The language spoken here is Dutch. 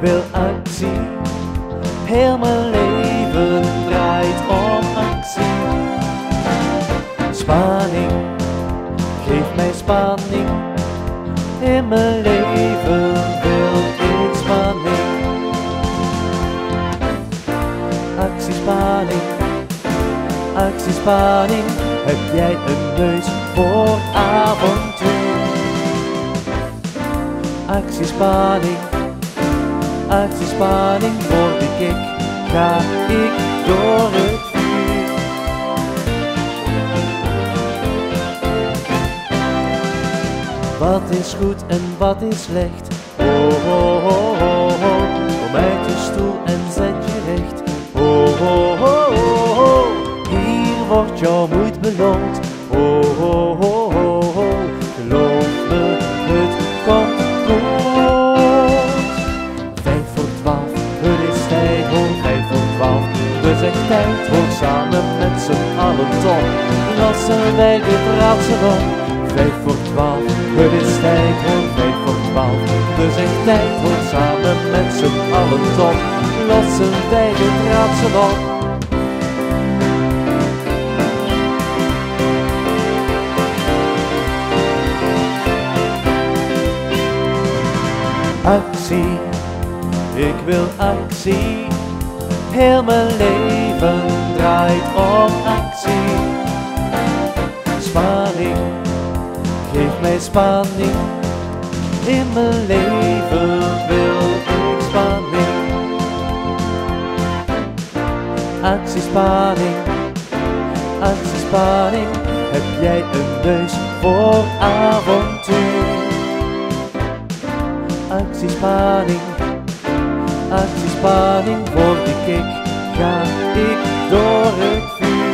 wil actie, heel mijn leven draait om actie. Spanning, geef mij spanning, in mijn leven wil ik spanning. Actiespanning, actiespanning, heb jij een neus voor avontuur? Actiespanning, actiespanning, voor die kick ga ik door het vuur. Wat is goed en wat is slecht? Oh, oh, oh, oh, oh. Kom uit je stoel en zet je recht. Oh, oh, oh, oh, oh. Hier wordt jouw moed beloond. Oh, oh, oh, oh, oh. Geloof me, het komt goed. 5:12, het is tijd, hoor, 5:12. We zijn tijd, hoor, samen met z'n allen top. Lossen wij dit raadsel op. 5:12, het is tijd, hoor, 5:12. We zijn tijd, hoor, samen met z'n allen top. Lossen wij dit raadsel op. Actie, ik wil actie, heel mijn leven draait om actie. Spanning, geef mij spanning, in mijn leven wil ik spanning. Actiespanning, actiespanning, heb jij een neus voor avontuur? Actiespanning, actiespanning, voor die kick ga ik door het vuur.